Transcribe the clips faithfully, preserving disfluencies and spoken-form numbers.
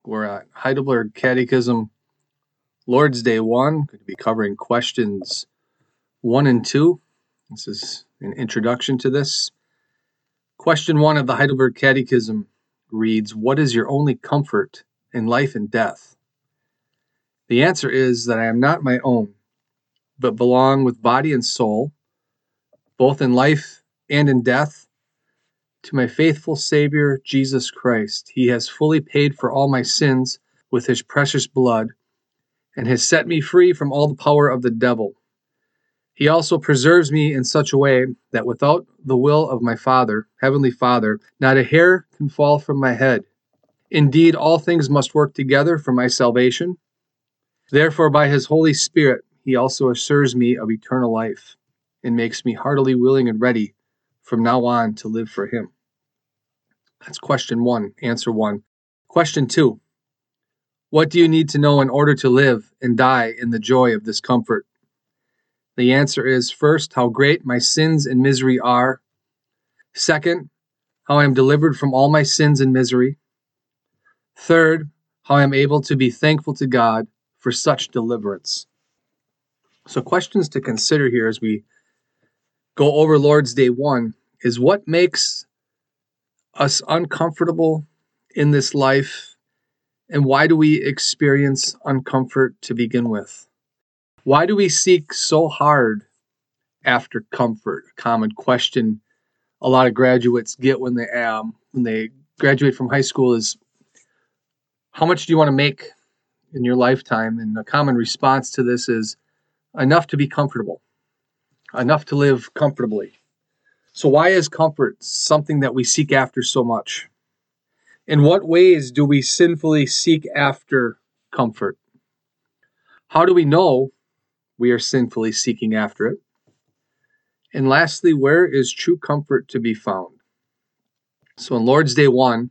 We're at Heidelberg Catechism, Lord's Day one. Going to be covering questions one and two. This is an introduction to this. Question one of the Heidelberg Catechism reads, "What is your only comfort in life and death?" The answer is that I am not my own, but belong with body and soul, both in life and in death, to my faithful Savior, Jesus Christ. He has fully paid for all my sins with his precious blood, and has set me free from all the power of the devil. He also preserves me in such a way that without the will of my Father, Heavenly Father, not a hair can fall from my head. Indeed, all things must work together for my salvation. Therefore, by his Holy Spirit, he also assures me of eternal life and makes me heartily willing and ready from now on to live for him. That's question one, answer one. Question two, what do you need to know in order to live and die in the joy of this comfort? The answer is, first, how great my sins and misery are. Second, how I am delivered from all my sins and misery. Third, how I am able to be thankful to God for such deliverance. So questions to consider here as we go over Lord's Day one is, what makes us uncomfortable in this life, and why do we experience uncomfort to begin with? Why do we seek so hard after comfort? A common question a lot of graduates get when they um, when they graduate from high school is, how much do you want to make in your lifetime? And a common response to this is, enough to be comfortable, enough to live comfortably. So why is comfort something that we seek after so much? In what ways do we sinfully seek after comfort? How do we know we are sinfully seeking after it? And lastly, where is true comfort to be found? So in Lord's Day one,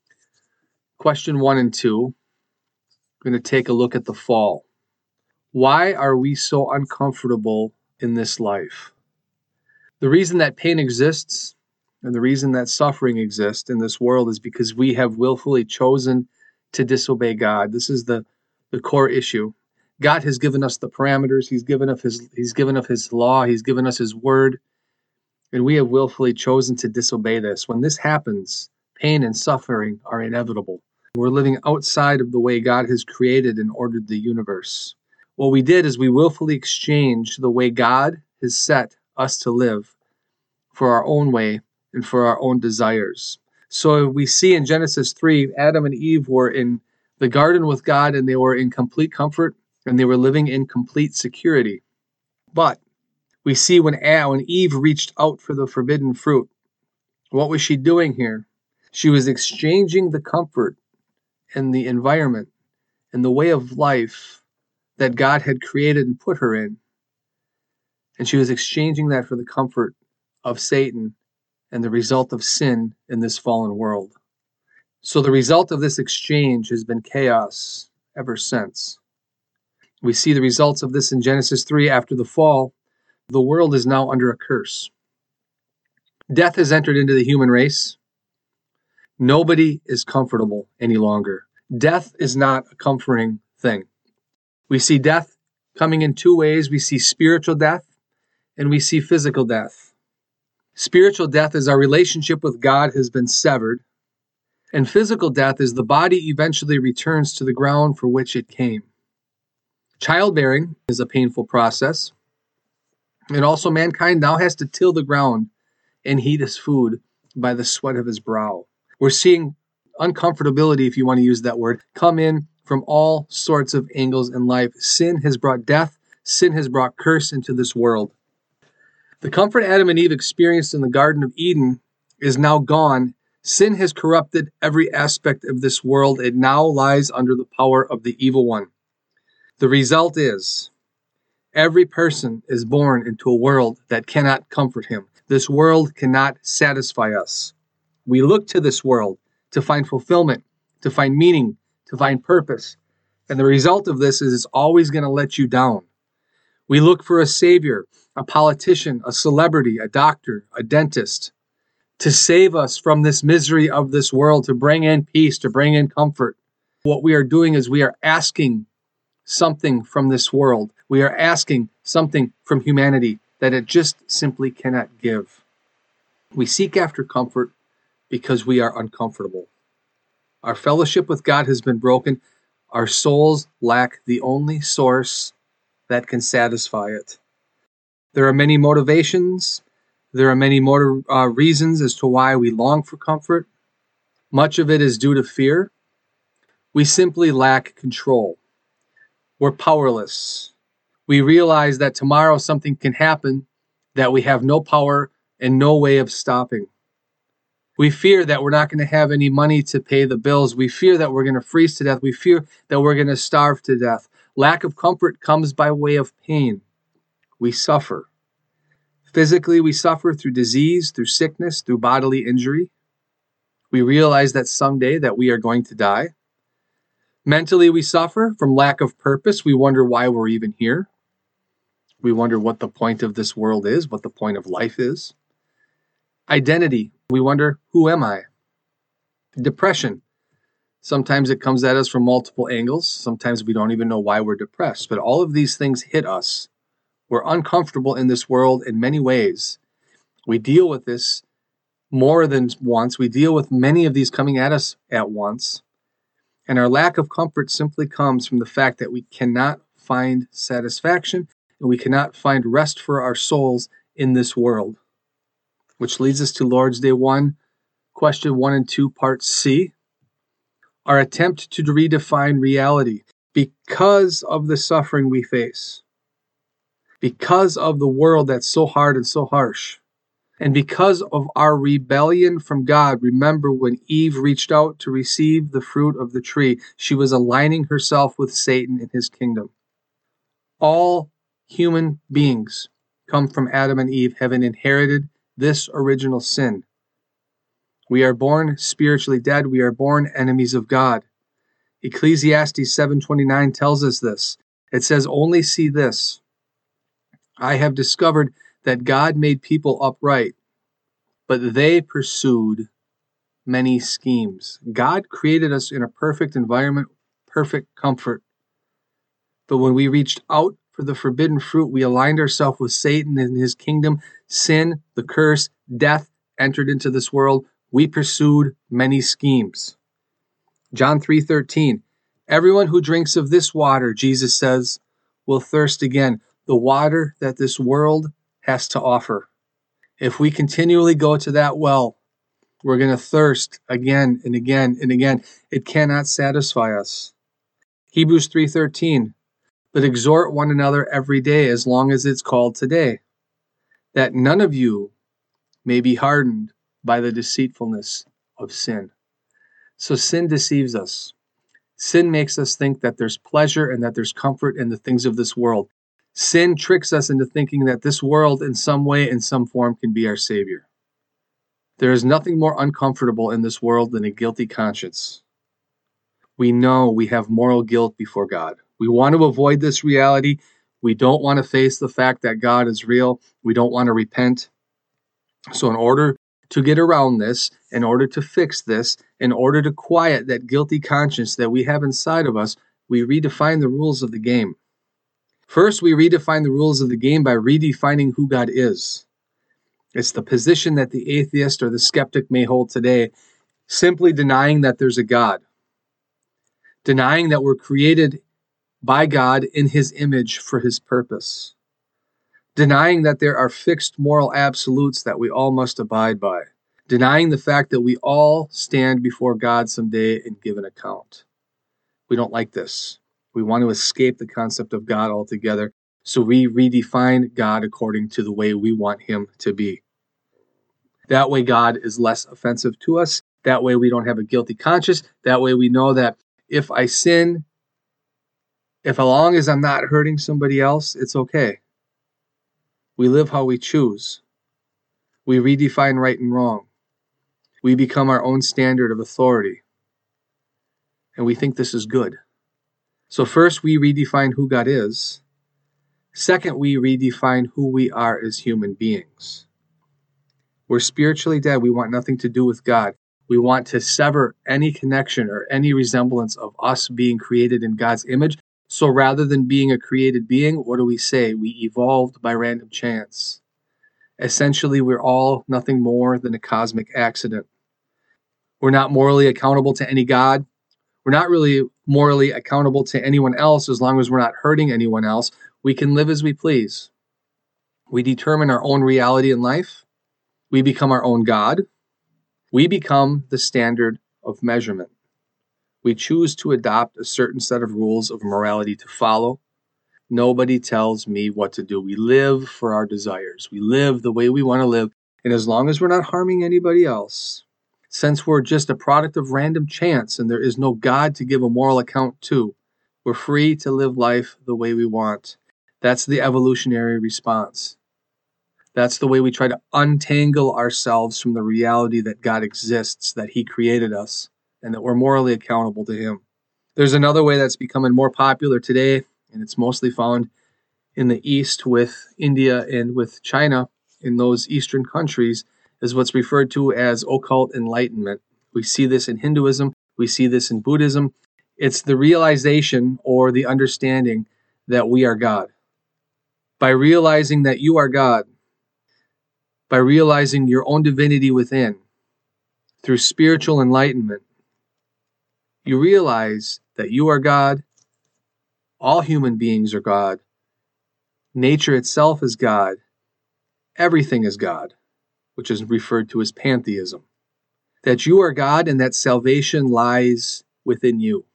question one and two, we're going to take a look at the fall. Why are we so uncomfortable in this life? The reason that pain exists and the reason that suffering exists in this world is because we have willfully chosen to disobey God. This is the, the core issue. God has given us the parameters. He's given us his, he's given us his law. He's given us his word. And we have willfully chosen to disobey this. When this happens, pain and suffering are inevitable. We're living outside of the way God has created and ordered the universe. What we did is we willfully exchanged the way God has set us to live for our own way and for our own desires. So we see in Genesis three, Adam and Eve were in the garden with God, and they were in complete comfort, and they were living in complete security. But we see when Eve reached out for the forbidden fruit, what was she doing here? She was exchanging the comfort and the environment and the way of life that God had created and put her in. And she was exchanging that for the comfort of Satan and the result of sin in this fallen world. So the result of this exchange has been chaos ever since. We see the results of this in Genesis three. After the fall, the world is now under a curse. Death has entered into the human race. Nobody is comfortable any longer. Death is not a comforting thing. We see death coming in two ways. We see spiritual death and we see physical death. Spiritual death is our relationship with God has been severed, and physical death is the body eventually returns to the ground for which it came. Childbearing is a painful process, and also mankind now has to till the ground and heat his food by the sweat of his brow. We're seeing uncomfortability, if you want to use that word, come in from all sorts of angles in life. Sin has brought death. Sin has brought curse into this world. The comfort Adam and Eve experienced in the Garden of Eden is now gone. Sin has corrupted every aspect of this world. It now lies under the power of the evil one. The result is every person is born into a world that cannot comfort him. This world cannot satisfy us. We look to this world to find fulfillment, to find meaning, to find purpose. And the result of this is it's always going to let you down. We look for a savior, a politician, a celebrity, a doctor, a dentist, to save us from this misery of this world, to bring in peace, to bring in comfort. What we are doing is we are asking something from this world. We are asking something from humanity that it just simply cannot give. We seek after comfort because we are uncomfortable. Our fellowship with God has been broken. Our souls lack the only source that can satisfy it. There are many motivations. There are many motor, uh, reasons as to why we long for comfort. Much of it is due to fear. We simply lack control. We're powerless. We realize that tomorrow something can happen that we have no power and no way of stopping. We fear that we're not going to have any money to pay the bills. We fear that we're going to freeze to death. We fear that we're going to starve to death. Lack of comfort comes by way of pain. We suffer. Physically, we suffer through disease, through sickness, through bodily injury. We realize that someday that we are going to die. Mentally, we suffer from lack of purpose. We wonder why we're even here. We wonder what the point of this world is, what the point of life is. Identity. We wonder, who am I? Depression. Sometimes it comes at us from multiple angles. Sometimes we don't even know why we're depressed. But all of these things hit us. We're uncomfortable in this world in many ways. We deal with this more than once. We deal with many of these coming at us at once. And our lack of comfort simply comes from the fact that we cannot find satisfaction and we cannot find rest for our souls in this world. Which leads us to Lord's Day one, question one and two, part C. Our attempt to redefine reality because of the suffering we face. Because of the world that's so hard and so harsh. And because of our rebellion from God. Remember when Eve reached out to receive the fruit of the tree, she was aligning herself with Satan in his kingdom. All human beings come from Adam and Eve, having inherited this original sin. We are born spiritually dead. We are born enemies of God. Ecclesiastes seven twenty-nine tells us this. It says, only see this. I have discovered that God made people upright, but they pursued many schemes. God created us in a perfect environment, perfect comfort. But when we reached out for the forbidden fruit, we aligned ourselves with Satan and his kingdom. Sin, the curse, death entered into this world. We pursued many schemes. John three thirteen. Everyone who drinks of this water, Jesus says, will thirst again. The water that this world has to offer. If we continually go to that well, we're going to thirst again and again and again. It cannot satisfy us. Hebrews three thirteen. But exhort one another every day as long as it's called today, that none of you may be hardened by the deceitfulness of sin. So sin deceives us. Sin makes us think that there's pleasure and that there's comfort in the things of this world. Sin tricks us into thinking that this world in some way, in some form, can be our savior. There is nothing more uncomfortable in this world than a guilty conscience. We know we have moral guilt before God. We want to avoid this reality. We don't want to face the fact that God is real. We don't want to repent. So in order to get around this, in order to fix this, in order to quiet that guilty conscience that we have inside of us, we redefine the rules of the game. First, we redefine the rules of the game by redefining who God is. It's the position that the atheist or the skeptic may hold today, simply denying that there's a God. Denying that we're created by God in his image for his purpose. Denying that there are fixed moral absolutes that we all must abide by. Denying the fact that we all stand before God someday and give an account. We don't like this. We want to escape the concept of God altogether, so we redefine God according to the way we want him to be. That way God is less offensive to us. That way we don't have a guilty conscience. That way we know that if I sin, if as long as I'm not hurting somebody else, it's okay. We live how we choose. We redefine right and wrong. We become our own standard of authority. And we think this is good. So first, we redefine who God is. Second, we redefine who we are as human beings. We're spiritually dead. We want nothing to do with God. We want to sever any connection or any resemblance of us being created in God's image. So rather than being a created being, what do we say? We evolved by random chance. Essentially, we're all nothing more than a cosmic accident. We're not morally accountable to any God. We're not really morally accountable to anyone else as long as we're not hurting anyone else. We can live as we please. We determine our own reality in life. We become our own God. We become the standard of measurement. We choose to adopt a certain set of rules of morality to follow. Nobody tells me what to do. We live for our desires. We live the way we want to live. And as long as we're not harming anybody else, since we're just a product of random chance and there is no God to give a moral account to, we're free to live life the way we want. That's the evolutionary response. That's the way we try to untangle ourselves from the reality that God exists, that He created us, and that we're morally accountable to Him. There's another way that's becoming more popular today, and it's mostly found in the East with India and with China, in those Eastern countries, is what's referred to as occult enlightenment. We see this in Hinduism. We see this in Buddhism. It's the realization or the understanding that we are God. By realizing that you are God, by realizing your own divinity within, through spiritual enlightenment, you realize that you are God, all human beings are God, nature itself is God, everything is God, which is referred to as pantheism. That you are God and that salvation lies within you.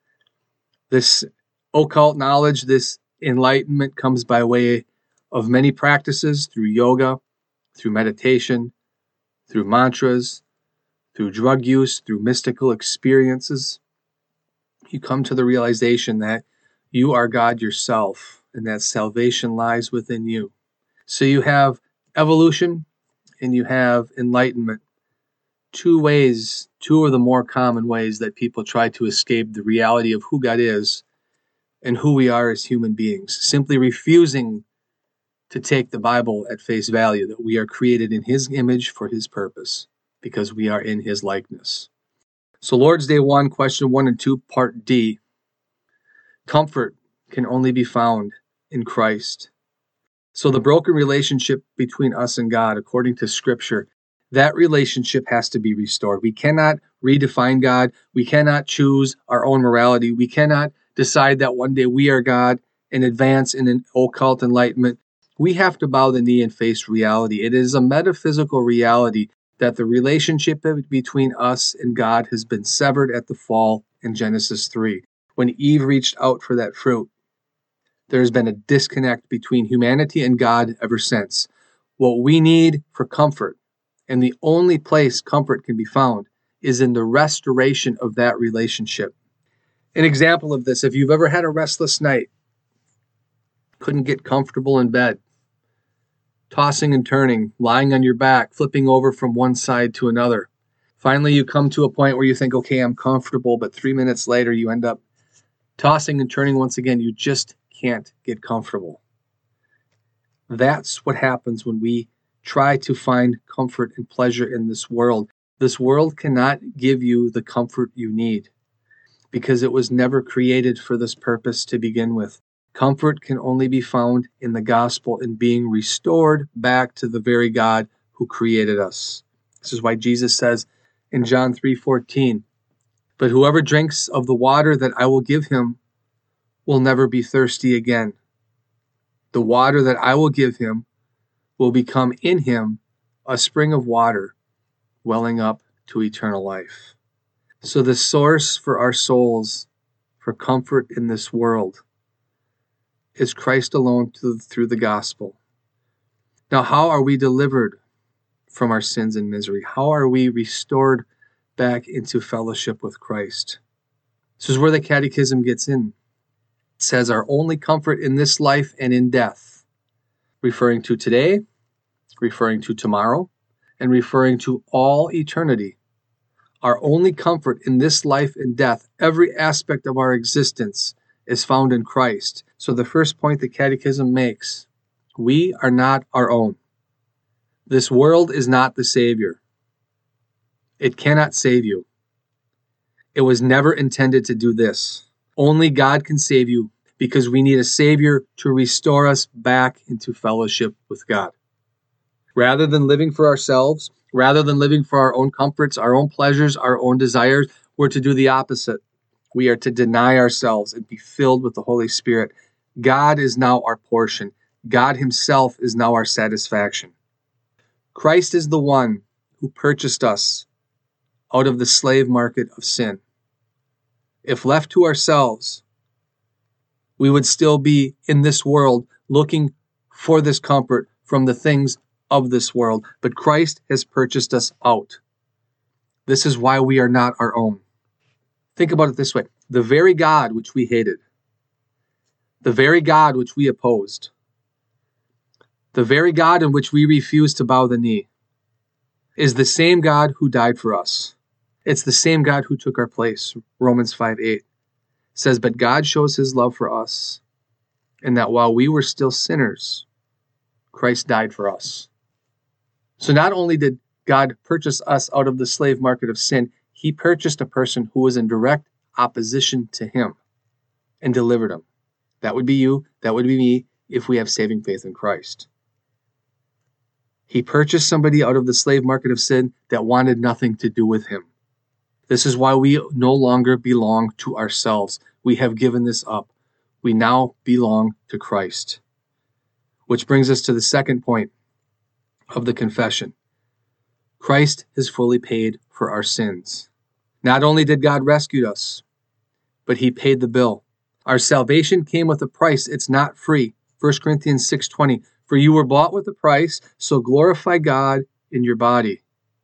This occult knowledge, this enlightenment comes by way of many practices, through yoga, through meditation, through mantras, through drug use, through mystical experiences. You come to the realization that you are God yourself and that salvation lies within you. So you have evolution and you have enlightenment. Two ways, two of the more common ways that people try to escape the reality of who God is and who we are as human beings, simply refusing to take the Bible at face value, that we are created in His image for His purpose, because we are in His likeness. So Lord's Day one, question one and two, part D. Comfort can only be found in Christ. So the broken relationship between us and God, according to Scripture, that relationship has to be restored. We cannot redefine God. We cannot choose our own morality. We cannot decide that one day we are God and advance in an occult enlightenment. We have to bow the knee and face reality. It is a metaphysical reality that the relationship between us and God has been severed at the fall in Genesis three. When Eve reached out for that fruit, there's been a disconnect between humanity and God ever since. What we need for comfort, and the only place comfort can be found, is in the restoration of that relationship. An example of this, if you've ever had a restless night, couldn't get comfortable in bed, tossing and turning, lying on your back, flipping over from one side to another. Finally, you come to a point where you think, okay, I'm comfortable, but three minutes later, you end up tossing and turning once again. You just can't get comfortable. That's what happens when we try to find comfort and pleasure in this world. This world cannot give you the comfort you need because it was never created for this purpose to begin with. Comfort can only be found in the gospel, in being restored back to the very God who created us. This is why Jesus says in John three fourteen, "But whoever drinks of the water that I will give him will never be thirsty again. The water that I will give him will become in him a spring of water welling up to eternal life." So the source for our souls, for comfort in this world, is Christ alone through the gospel. Now, how are we delivered from our sins and misery? How are we restored back into fellowship with Christ? This is where the Catechism gets in. It says our only comfort in this life and in death, referring to today, referring to tomorrow, and referring to all eternity. Our only comfort in this life and death, every aspect of our existence, is found in Christ. So the first point the Catechism makes, we are not our own. This world is not the Savior. It cannot save you. It was never intended to do this. Only God can save you because we need a Savior to restore us back into fellowship with God. Rather than living for ourselves, rather than living for our own comforts, our own pleasures, our own desires, we're to do the opposite. We are to deny ourselves and be filled with the Holy Spirit. God is now our portion. God himself is now our satisfaction. Christ is the one who purchased us out of the slave market of sin. If left to ourselves, we would still be in this world looking for this comfort from the things of this world. But Christ has purchased us out. This is why we are not our own. Think about it this way. The very God which we hated, the very God which we opposed, the very God in which we refused to bow the knee, is the same God who died for us. It's the same God who took our place. Romans five eight says, but God shows his love for us, in that while we were still sinners, Christ died for us. So not only did God purchase us out of the slave market of sin, he purchased a person who was in direct opposition to him and delivered him. That would be you, that would be me, if we have saving faith in Christ. He purchased somebody out of the slave market of sin that wanted nothing to do with him. This is why we no longer belong to ourselves. We have given this up. We now belong to Christ. Which brings us to the second point of the confession. Christ has fully paid for our sins. Not only did God rescue us, but he paid the bill. Our salvation came with a price. It's not free. First Corinthians six twenty. For you were bought with a price, so glorify God in your body.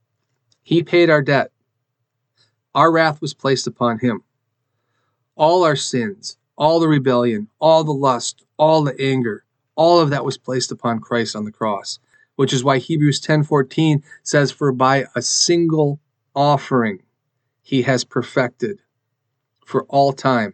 He paid our debt. Our wrath was placed upon him. All our sins, all the rebellion, all the lust, all the anger, all of that was placed upon Christ on the cross, which is why Hebrews ten fourteen says, for by a single offering he has perfected for all time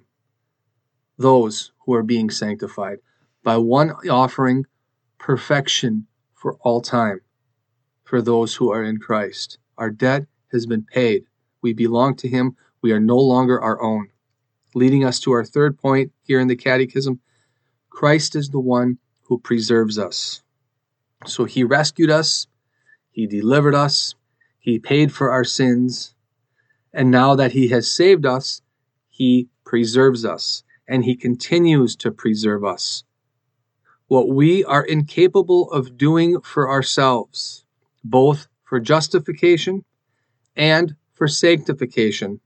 those who are being sanctified. By one offering, perfection for all time for those who are in Christ. Our debt has been paid. We belong to him. We are no longer our own. Leading us to our third point here in the Catechism, Christ is the one who preserves us. So he rescued us, he delivered us, he paid for our sins, and now that he has saved us, he preserves us, and he continues to preserve us. What we are incapable of doing for ourselves, both for justification and for sanctification,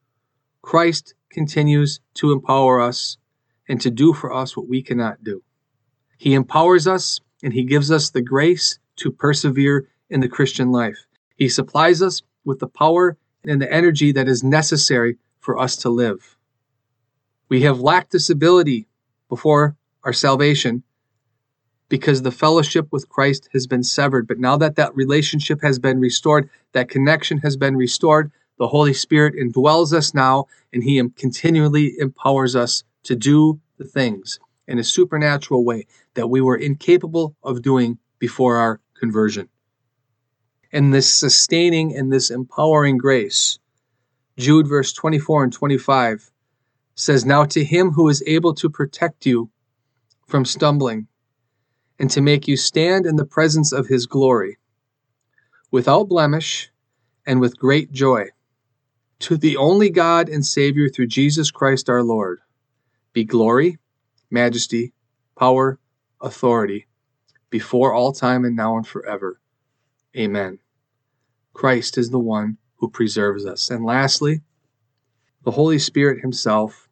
Christ continues to empower us and to do for us what we cannot do. He empowers us and he gives us the grace to persevere in the Christian life. He supplies us with the power and the energy that is necessary for us to live. We have lacked this ability before our salvation because the fellowship with Christ has been severed. But now that that relationship has been restored, that connection has been restored, the Holy Spirit indwells us now, and he continually empowers us to do the things in a supernatural way that we were incapable of doing before our conversion. And this sustaining and this empowering grace, Jude verse twenty-four and twenty-five says, now to him who is able to protect you from stumbling and to make you stand in the presence of his glory without blemish and with great joy, to the only God and Savior through Jesus Christ our Lord, be glory, majesty, power, authority, before all time and now and forever. Amen. Christ is the one who preserves us. And lastly, the Holy Spirit himself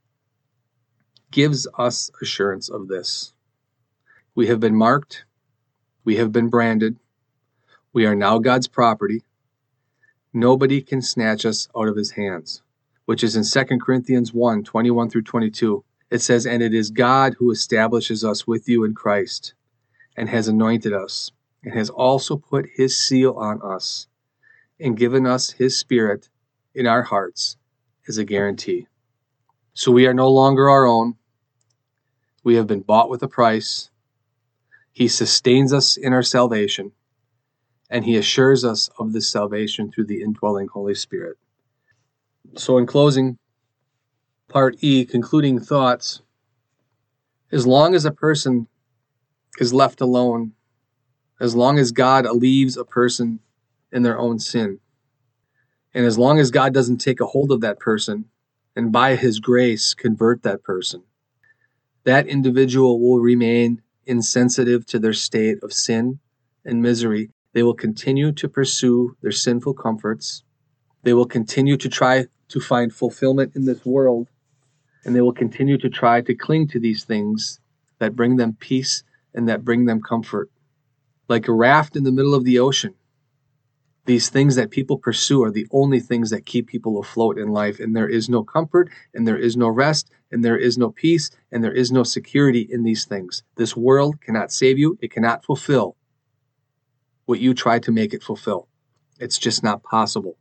gives us assurance of this. We have been marked. We have been branded. We are now God's property. Nobody can snatch us out of his hands, which is in Second Corinthians one, twenty-one through twenty-two. It says, and it is God who establishes us with you in Christ and has anointed us and has also put his seal on us and given us his Spirit in our hearts as a guarantee. So we are no longer our own. We have been bought with a price. He sustains us in our salvation. and he assures us of this salvation through the indwelling Holy Spirit. So in closing, part E, concluding thoughts, as long as a person is left alone, as long as God leaves a person in their own sin, and as long as God doesn't take a hold of that person and by his grace convert that person, that individual will remain insensitive to their state of sin and misery. They will continue to pursue their sinful comforts. They will continue to try to find fulfillment in this world, and they will continue to try to cling to these things that bring them peace and that bring them comfort. Like a raft in the middle of the ocean, these things that people pursue are the only things that keep people afloat in life, and there is no comfort, and there is no rest, and there is no peace, and there is no security in these things. This world cannot save you. It cannot fulfill what you try to make it fulfill. It's just not possible.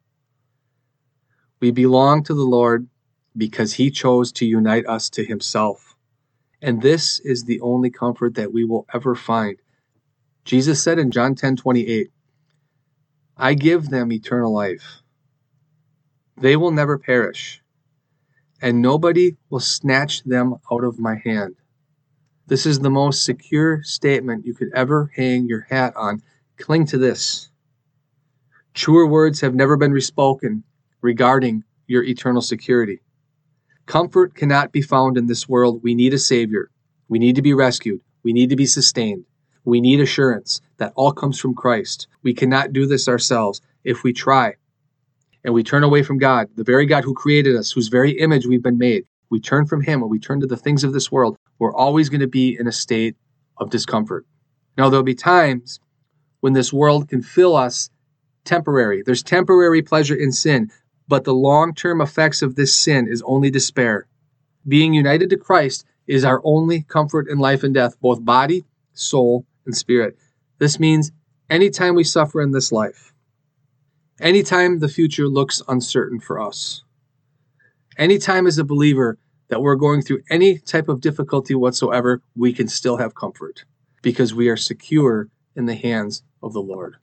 We belong to the Lord because he chose to unite us to himself. And this is the only comfort that we will ever find. Jesus said in John ten twenty-eight, I give them eternal life. They will never perish, and nobody will snatch them out of my hand. This is the most secure statement you could ever hang your hat on. Cling to this. Truer words have never been spoken regarding your eternal security. Comfort cannot be found in this world. We need a Savior. We need to be rescued. We need to be sustained. We need assurance that all comes from Christ. We cannot do this ourselves. If we try and we turn away from God, the very God who created us, whose very image we've been made, we turn from him and we turn to the things of this world, we're always going to be in a state of discomfort. Now, there'll be times when this world can fill us temporary. There's temporary pleasure in sin, but the long-term effects of this sin is only despair. Being united to Christ is our only comfort in life and death, both body, soul, and spirit. This means anytime we suffer in this life, anytime the future looks uncertain for us, anytime as a believer that we're going through any type of difficulty whatsoever, we can still have comfort because we are secure in the hands of the Lord.